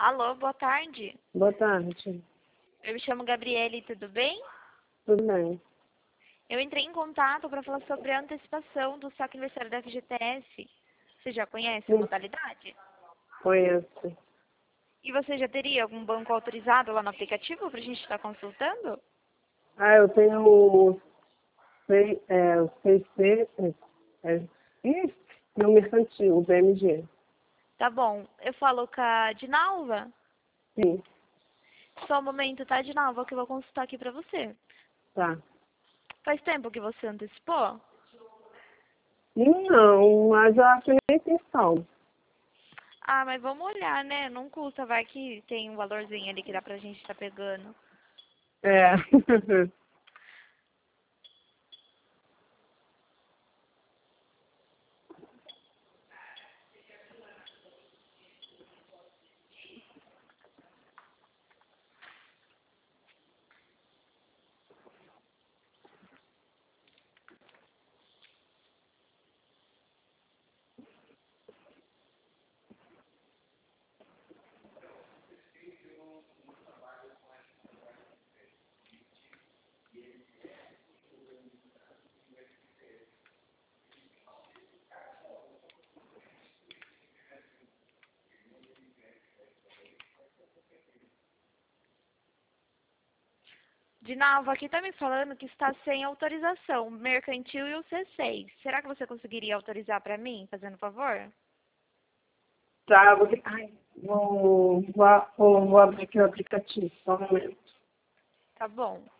Alô, boa tarde. Boa tarde. Eu me chamo Gabriele, tudo bem? Tudo bem? Eu entrei em contato para falar sobre a antecipação do saque aniversário da FGTS. Você já conhece a Sim, modalidade? conheço. E você já teria algum banco autorizado lá no aplicativo para a gente estar consultando? Eu tenho o CC e o mercantil, o BMG. Tá bom. Eu falo com a Dinalva. Sim, Só um momento, tá, Dinalva, que eu vou consultar aqui para você. tá. Faz tempo que você antecipou? Não, mas eu acho que nem tem saldo. Ah, mas vamos olhar, né? Não custa, vai que tem um valorzinho ali que dá pra gente estar pegando. É. Dinalva, aqui tá me falando que está sem autorização, o mercantil e o C6. Será que você conseguiria autorizar para mim, fazendo favor? Tá, vou abrir aqui o aplicativo, só um momento. Tá bom.